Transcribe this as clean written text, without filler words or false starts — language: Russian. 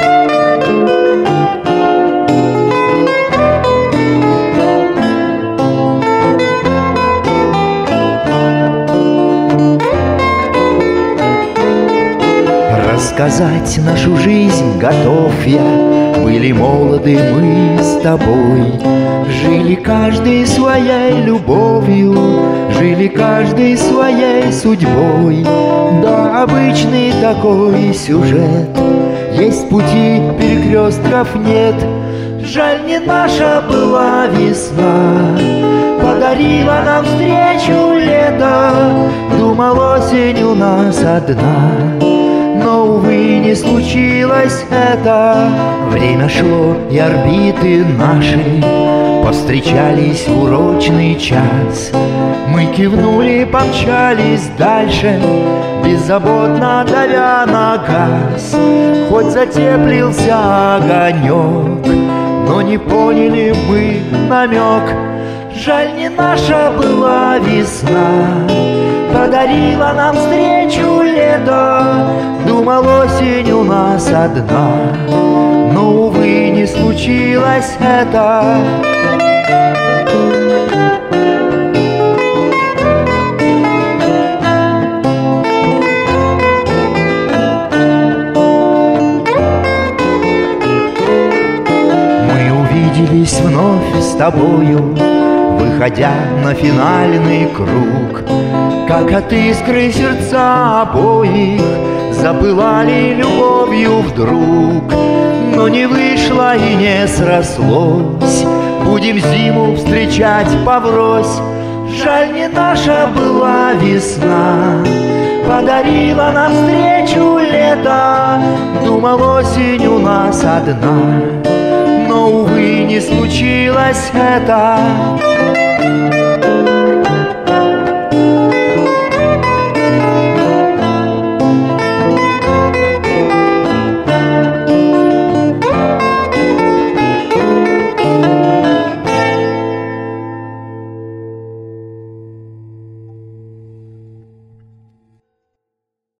Рассказать нашу жизнь готов я. Были молоды мы с тобой, жили каждый своей любовью, жили каждый своей судьбой. Да, обычный такой сюжет, есть пути, перекрестков нет. Жаль, не наша была весна, подарила нам встречу лето. Думал, осень у нас одна, но, увы, не случилось это. Время шло, и орбиты наши повстречались в урочный час. Мы кивнули, помчались дальше, беззаботно давя на газ. Хоть затеплился огонек, но не поняли мы намек. Жаль, не наша была весна, подарила нам встречу лето. Думал, осень у нас одна, но, увы, не случилось это. Мы увиделись вновь с тобою, выходя на финальный круг. Как от искры сердца обоих запылали любовью вдруг. Но не вышло и не срослось, будем зиму встречать поврось. Жаль, не наша была весна, подарила нам встречу лето. Думал, осень у нас одна, но, увы, не случилось это.